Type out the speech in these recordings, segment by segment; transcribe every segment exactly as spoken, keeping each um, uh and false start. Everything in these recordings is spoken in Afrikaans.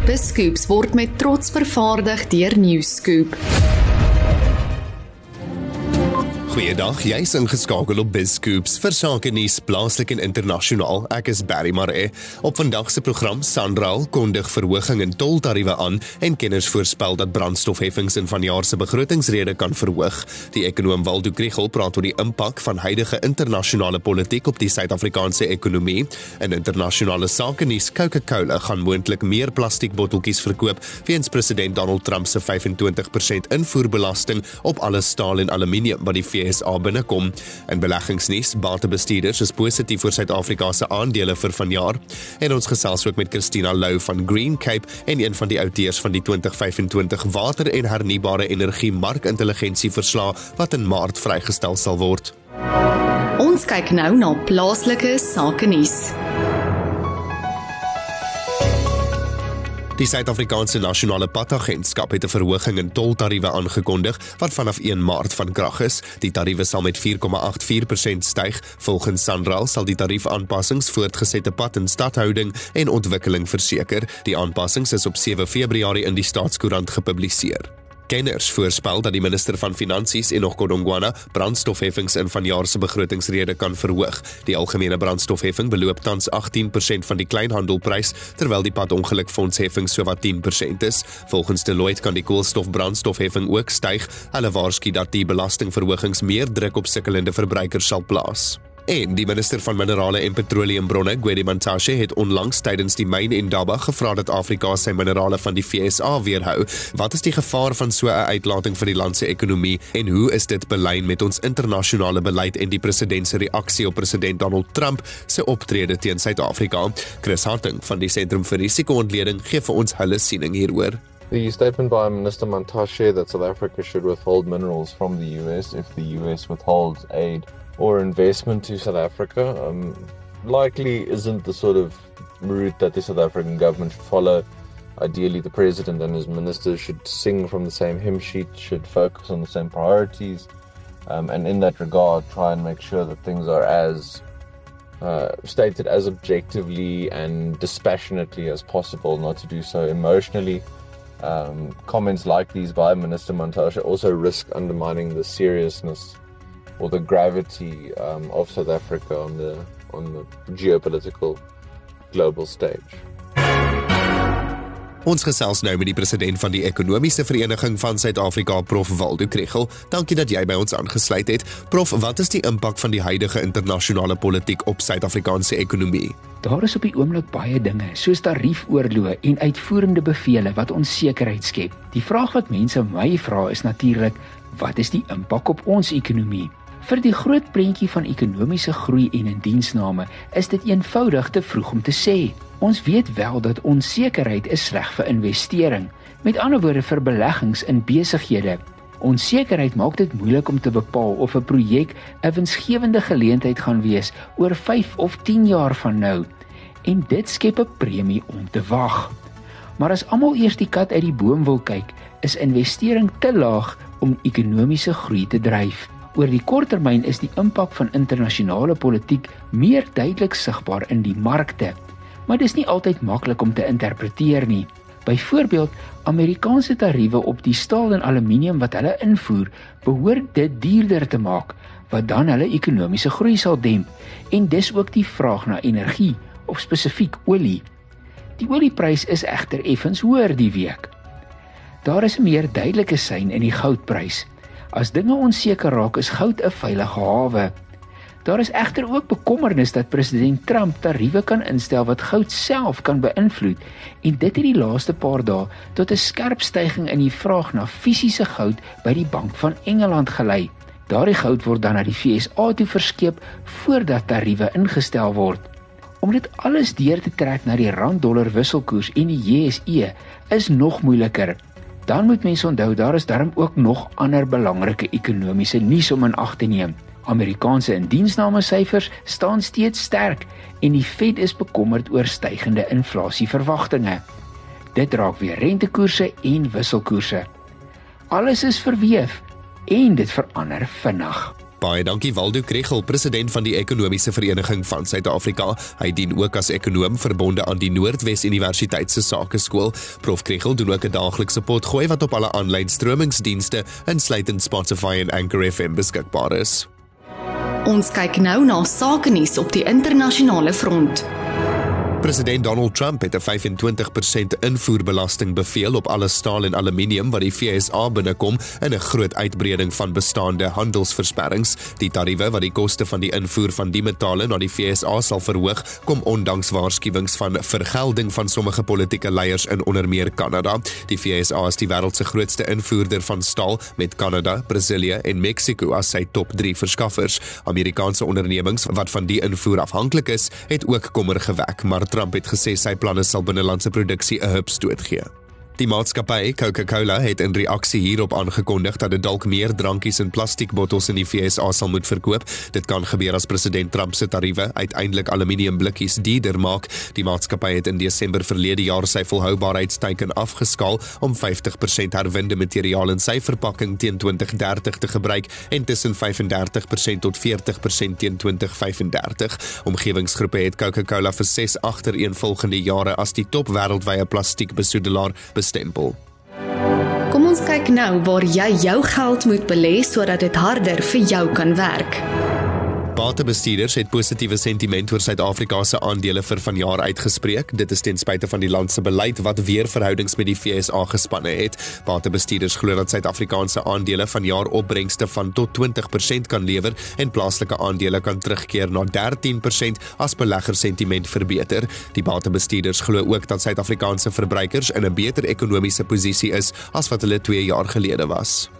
BizScoops word met trots vervaardig deur Newscoop. Goeiedag, jy is ingeskakel op BizScoops vir sake nuus plaaslik en internasionaal. Ek is Barry Maree. Op vandag se program Sanral kondig verhoging in toltariewe aan en kenners voorspel dat brandstofheffings in vanjaar se begrotingsrede kan verhoog. Die ekonoom Waldo Krugell praat oor die impak van huidige internasionale politiek op die Suid-Afrikaanse ekonomie. In internasionale sake nuus, Coca-Cola gaan moontlik meer plastiekbotteltjies verkoop weens president Donald Trump se vyf en twintig persent invoerbelasting op alle staal en aluminium wat die V S A binnekom. In beleggingsnuus, batebestuurders is positief vir Suid-Afrika se aandele vir vanjaar. En ons gesels ook met Christina Lou van Green Cape en een van die outeurs van die twintig vyf-en-twintig water- en hernubare energie markintelligensie verslag wat in Maart vrygestel sal word. Ons kyk nou na plaaslike sake nuus. Die Suid-Afrikaanse Nasionale Padagentskap het 'n verhoging in toltariewe aangekondig wat vanaf een Maart van krag is. Die tariewe sal met vier komma agt vier persent styg. Volgens Sanral sal die tariefaanpassings voortgesette pad- en stadhouding en ontwikkeling verseker. Die aanpassings is op sewe Februarie in die Staatskoerant gepubliseer. Kenners voorspel dat die minister van Finansies Enoch Godongwana brandstofheffings in vanjaar se begrotingsrede kan verhoog. Die algemene brandstofheffing beloop tans agttien persent van die kleinhandelprys, terwyl die padongelukfondsheffing sowat tien persent is. Volgens Deloitte kan die koolstofbrandstofheffing ook styg. Hulle waarsku dat die belastingverhogings meer druk op sukkelende verbruikers sal plaas. En die minister van Minerale en Petroleumbronne, Gwede Mantashe, het onlangs tydens die myn en Indaba gevra dat Afrika sy minerale van die V S A weerhou. Wat is die gevaar van so 'n uitlating vir die land se ekonomie en hoe is dit belyn met ons internasionale beleid en die president se reaksie op president Donald Trump se optrede teen Suid-Afrika? Chris Harting van die Sentrum vir Risiko-ontleding gee vir ons hulle siening hieroor. The statement by Minister Mantashe that South Africa should withhold minerals from the U S if the U S withholds aid or investment to South Africa um, likely isn't the sort of route that the South African government should follow. Ideally, the president and his ministers should sing from the same hymn sheet, should focus on the same priorities, um, and in that regard, try and make sure that things are as uh, stated as objectively and dispassionately as possible, not to do so emotionally. Um, comments like these by Minister Mantashe also risk undermining the seriousness or the gravity um, of South Africa on the on the geopolitical global stage. Ons gesels nou met die president van die Ekonomiese Vereniging van Suid-Afrika, Prof Waldo Krugell. Dankie dat jy by ons aangesluit het. Prof, wat is die impak van die huidige internasionale politiek op Suid-Afrikaanse ekonomie? Daar is op die oomblik baie dinge, soos tariefoorloë en uitvoerende bevele wat onsekerheid skep. Die vraag wat mense my vra is natuurlik, wat is die impak op ons ekonomie? Vir die groot prentjie van ekonomiese groei en indiensname is dit eenvoudig te vroeg om te sê. Ons weet wel dat onsekerheid is sleg vir investering, met ander woorde vir beleggings in besighede. Onsekerheid maak dit moeilik om te bepaal of 'n projek 'n winsgewende geleentheid gaan wees oor vyf of tien jaar van nou, en dit skep 'n premie om te wag. Maar as almal eers die kat uit die boom wil kyk, is investering te laag om ekonomiese groei te dryf. Oor die korttermyn is die impak van internasionale politiek meer duidelik sigbaar in die markte, maar dis nie altyd maklik om te interpreteer nie. Byvoorbeeld, Amerikaanse tariewe op die staal en aluminium wat hulle invoer, behoort dit duurder te maak, wat dan hulle ekonomiese groei sal demp, en dis ook die vraag na energie, of spesifiek olie. Die olieprys is egter effens hoër die week. Daar is 'n meer duidelike sein in die goudprys. As dinge onseker raak, is goud 'n veilige hawe. Daar is egter ook bekommernis dat president Trump tariewe kan instel wat goud self kan beïnvloed, en dit het die laaste paar dae tot 'n skerp styging in die vraag na fisiese goud by die Bank van Engeland gelei. Daardie goud word dan na die V S A toe verskeep voordat tariewe ingestel word. Om dit alles deur te trek na die rand-dollar wisselkoers en die J S E is nog moeiliker. Dan moet mense onthou, daar is darm ook nog ander belangrike ekonomiese nuus om in ag te neem. Amerikaanse indiensnamesyfers staan steeds sterk en die Fed is bekommerd oor stygende inflasieverwagtinge. Dit raak weer rentekoerse en wisselkoerse. Alles is verweef en dit verander vinnig. Baie dankie Waldo Kregel, president van die Ekonomiese Vereniging van Suid-Afrika. Hy dien ook as ekonoom verbonde aan die Noordwes Universiteit se Sakeskool. Prof Kregel doen ook 'n daaglikse potgooi wat op alle aanlyn stromingsdienste, insluitend Spotify en Anchor F M beskikbaar is. Ons kyk nou na sakenuus op die internasionale front. President Donald Trump het 'n vyf en twintig persent invoerbelasting beveel op alle staal en aluminium wat die V S A binnekom in 'n groot uitbreiding van bestaande handelsversperrings. Die tariewe wat die koste van die invoer van die metale na die V S A sal verhoog, kom ondanks waarskuwings van vergelding van sommige politieke leiers in onder meer Kanada. Die V S A is die wêreld se grootste invoerder van staal met Kanada, Brasilië en Mexiko as sy top drie verskaffers. Amerikaanse ondernemings wat van die invoer afhanklik is, het ook kommer gewek, maar Trump het gesê sy planne sal binnelandse produksie 'n hupstoot gee. Die maatskappy Coca-Cola het in reaksie hierop aangekondig dat dit dalk meer drankies in plastiekbottels in die V S A sal moet verkoop. Dit kan gebeur as president Trump se tariewe uiteindelik aluminiumblikkies duurder maak. Die maatskappy het in Desember verlede jaar sy volhoubaarheidsteiken afgeskaal om vyftig persent herwinde materiaal in sy verpakking teen twintig dertig te gebruik en tussen vyf en dertig persent tot veertig persent teen twintig vyf en dertig. Omgewingsgroepe het Coca-Cola vir ses agtereenvolgende jare as die top wêreldwye plastiekbesoedelaar bestempel. Kom ons kyk nou waar jy jou geld moet belê sodat dit harder vir jou kan werk. Batebestuurders het positiewe sentiment oor Suid-Afrika se aandele vir vanjaar uitgespreek. Dit is ten spyte van die land se beleid wat weer verhoudings met die V S A gespanne het. Batebestuurders glo dat Suid-Afrikaanse aandele vanjaar opbrengste van tot twintig persent kan lewer en plaaslike aandele kan terugkeer na dertien persent as beleggersentiment verbeter. Die batebestuurders glo ook dat Suid-Afrikaanse verbruikers in 'n beter ekonomiese posisie is as wat hulle twee jaar gelede was.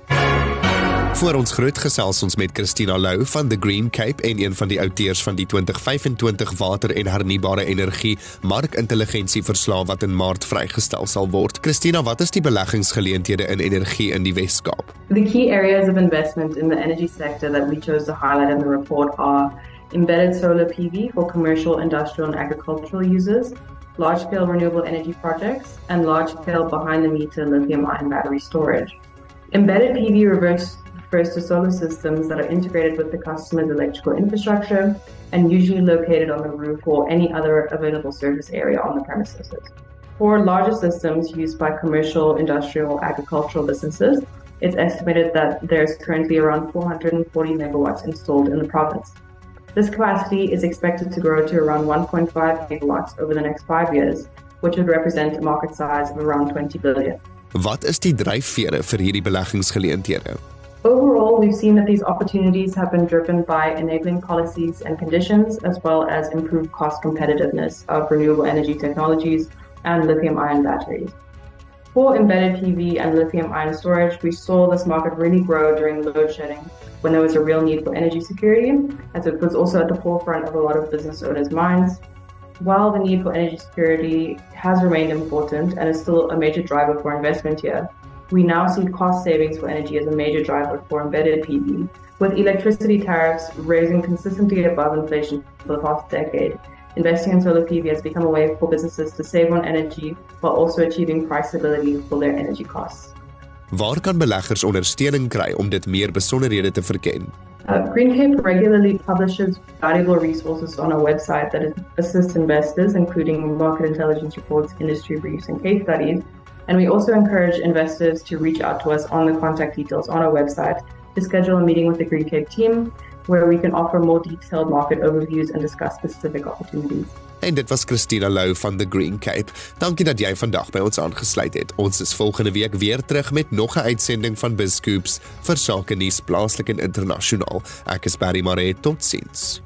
Voor ons groot gesels ons met Christina Lou van The Green Cape en een van die outeurs van die twintig vyf en twintig water- en hernubare energie markintelligensie verslag wat in Maart vrygestel sal word. Christina, wat is die beleggingsgeleenthede in energie in die Wes-Kaap? The key areas of investment in the energy sector that we chose to highlight in the report are embedded solar P V for commercial, industrial and agricultural users, large-scale renewable energy projects, and large-scale behind-the-meter lithium-ion battery storage. Embedded P V reverts refers to solar systems that are integrated with the customer's electrical infrastructure and usually located on the roof or any other available surface area on the premises. For larger systems used by commercial, industrial, agricultural businesses, it's estimated that there's currently around four hundred forty megawatts installed in the province. This capacity is expected to grow to around one point five gigawatts over the next five years, which would represent a market size of around twenty billion. Wat is die dryfvere vir hierdie beleggingsgeleenthede? Overall, we've seen that these opportunities have been driven by enabling policies and conditions, as well as improved cost competitiveness of renewable energy technologies and lithium-ion batteries. For embedded P V and lithium-ion storage, we saw this market really grow during load shedding when there was a real need for energy security, as it was also at the forefront of a lot of business owners' minds. While the need for energy security has remained important and is still a major driver for investment here, we now see cost savings for energy as a major driver for embedded P V, with electricity tariffs rising consistently above inflation for the past decade. Investing in solar P V has become a way for businesses to save on energy while also achieving price stability for their energy costs. Waar kan beleggers ondersteuning kry om dit meer besonderhede te verken? Uh, Green Cape regularly publishes valuable resources on our website that assist investors, including market intelligence reports, industry briefs, and case studies. And we also encourage investors to reach out to us on the contact details on our website to schedule a meeting with the Green Cape team, where we can offer more detailed market overviews and discuss specific opportunities. En dit was Christina Lou van The Green Cape. Dankie dat jy vandag by ons aangesluit het. Ons is volgende week weer terug met nog 'n uitsending van BizScoops vir sake nuus plaaslik en internasionaal. Ek is Barry Maree, totsiens.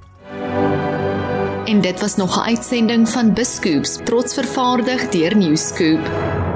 En dit was nog 'n uitsending van BizScoops, trots vervaardig deur Newscoop.